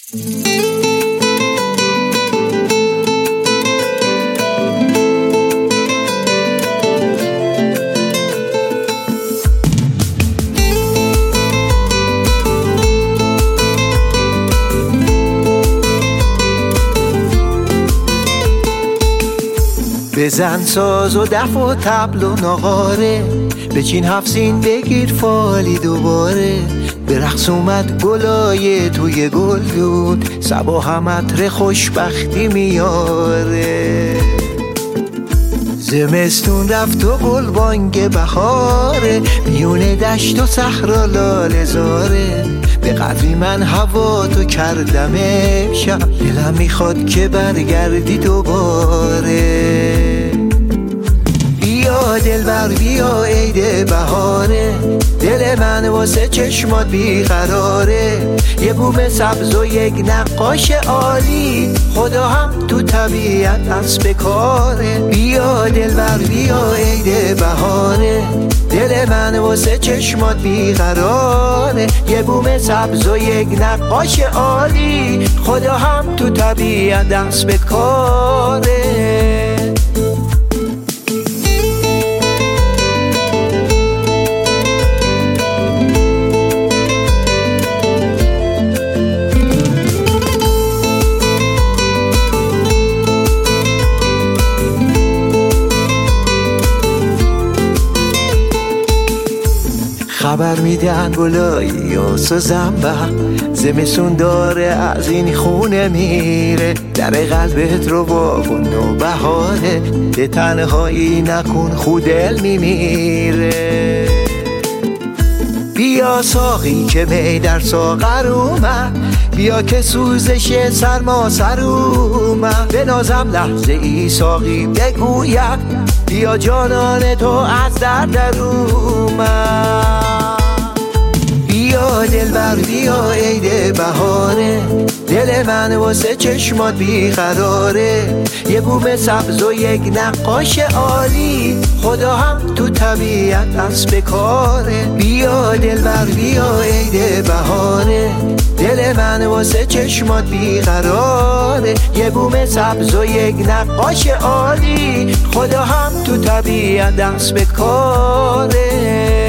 بزن ساز و دف و طبل و ناقاره، بچین هفسین بگیر فالی دوباره. به رقص اومد گلای توی گلدون، صبا هم عطر خوشبختی میاره. زمستون رفت و گلبانگ بهاره، میون دشت و صحرا لاله زاره. به قدری من هوا تو کردم امشب، دلم میخواد که برگردی دوباره. بیا دلبر بیا عید بهاره، دل من واسه چشمات بیقراره. یه بوم سبز و یک نقاش عالی، خدا هم تو طبیعت دست به کاره. بیا دلبر بیا عید بهاره، دل من واسه چشمات بیقراره. یه بوم سبز و یک نقاش عالی، خدا هم تو طبیعت دست به کاره. خبر میدن گلایی و سوزنبه، زمستون داره از این خونه میره. در قلبت رو واکن و بهاره، به تنهایی نکن خودل میمیره. بیا ساقی که می در ساغر اومد، بیا که سوزش سرما سر اومد. به نازم لحظه ای ساقی بگوید، بیا جانان تو از در اومد. بیا دلبر بیا عید بهاره، دل من واسه چشمات بیقراره. یه بوم سبز و یک نقاش عالی، خدا هم تو طبیعت دست به کاره. بیا دلبر بیا عید بهاره، دل من واسه چشمات بیقراره. یه بوم سبز و یک نقاش عالی، خدا هم تو طبیعت دست به کاره.